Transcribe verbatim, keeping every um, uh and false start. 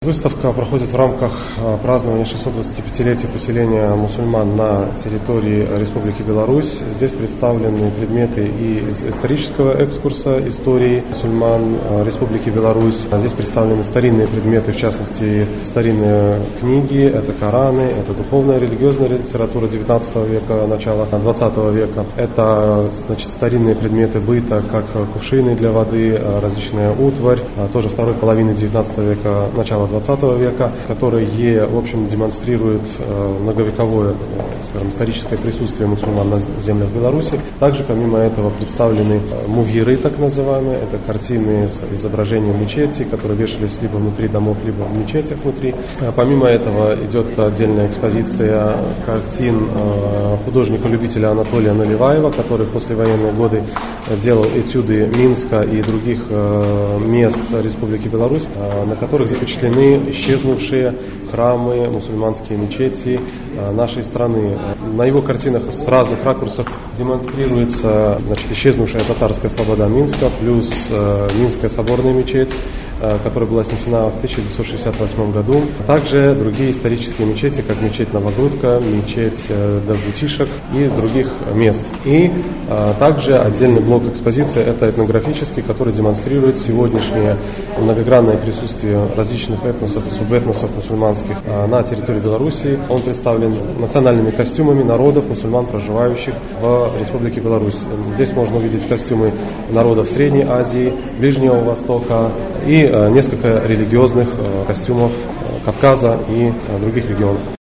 Выставка проходит в рамках празднования шестисот двадцатипятилетия поселения мусульман на территории Республики Беларусь. Здесь представлены предметы и из исторического экскурса истории мусульман Республики Беларусь. Здесь представлены старинные предметы, в частности, старинные книги, это Кораны, это духовная религиозная литература девятнадцатого века, начала двадцатого века. Это, значит, старинные предметы быта, как кувшины для воды, различная утварь, тоже второй половины девятнадцатого века, начала двадцатого века, которые, в общем, демонстрируют многовековое, скажем, историческое присутствие мусульман на землях Беларуси. Также, помимо этого, представлены мувиры, так называемые, это картины с изображением мечети, которые вешались либо внутри домов, либо в мечетях внутри. Помимо этого идет отдельная экспозиция картин художника-любителя Анатолия Наливаева, который в послевоенные годы делал этюды Минска и других мест Республики Беларусь, на которых запечатлены исчезнувшие храмы, мусульманские мечети нашей страны. На его картинах с разных ракурсов демонстрируется, значит, исчезнувшая татарская слобода Минска, плюс э, Минская соборная мечеть, э, которая была снесена в тысяча девятьсот шестьдесят восьмом году. Также другие исторические мечети, как мечеть Новогрудка, мечеть э, Давлетишек и других мест. И э, также отдельный блок экспозиции – это этнографический, который демонстрирует сегодняшнее многогранное присутствие различных этносов и субэтносов мусульманских э, на территории Беларуси. Он представлен национальными костюмами народов мусульман, проживающих в Республике Беларусь. Здесь можно увидеть костюмы народов Средней Азии, Ближнего Востока и несколько религиозных костюмов Кавказа и других регионов.